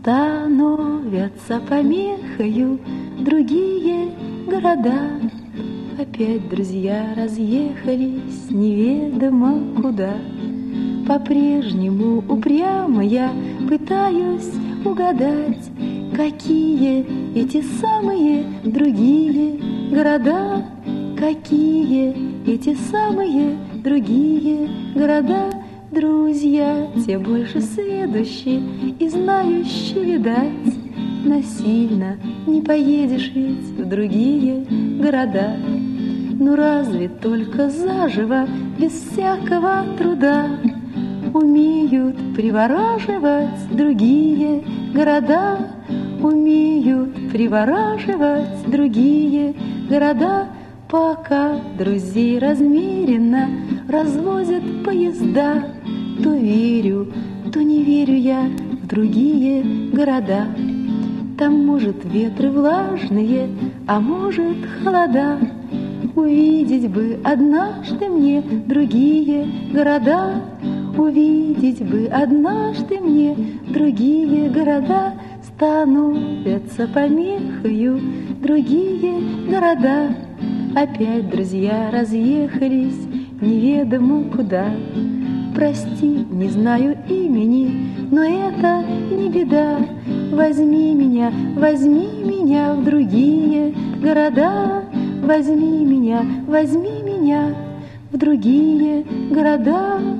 Становятся помехою другие города. Опять друзья разъехались неведомо куда. По-прежнему упрямо я пытаюсь угадать, какие эти самые другие города, какие эти самые другие города. Друзья, те больше сведущие и знающие, видать, насильно не поедешь ведь в другие города. Ну разве только заживо, без всякого труда, умеют привораживать другие города, умеют привораживать другие города. Пока друзей размеренно развозят поезда, то верю, то не верю я в другие города. Там, может, ветры влажные, а может, холода. Увидеть бы однажды мне другие города, увидеть бы однажды мне другие города. Становятся помехою другие города. Опять друзья разъехались неведомо куда. Прости, не знаю имени, но это не беда. Возьми меня в другие города. Возьми меня в другие города.